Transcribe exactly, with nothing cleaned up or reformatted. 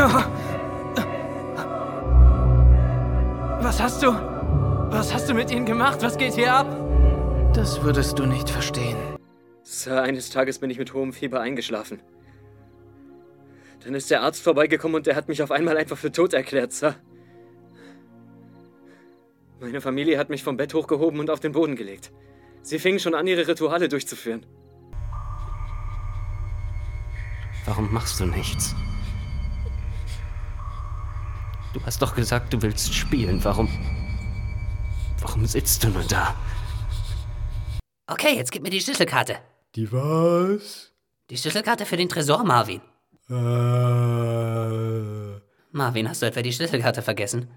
Was hast du? Was hast du mit ihnen gemacht? Was geht hier ab? Das würdest du nicht verstehen. Sir, eines Tages bin ich mit hohem Fieber eingeschlafen. Dann ist der Arzt vorbeigekommen und der hat mich auf einmal einfach für tot erklärt, Sir. Meine Familie hat mich vom Bett hochgehoben und auf den Boden gelegt. Sie fingen schon an, ihre Rituale durchzuführen. Warum machst du nichts? Du hast doch gesagt, du willst spielen. Warum... Warum sitzt du nur da? Okay, jetzt gib mir die Schlüsselkarte. Die was? Die Schlüsselkarte für den Tresor, Marvin. Äh... Marvin, hast du etwa die Schlüsselkarte vergessen?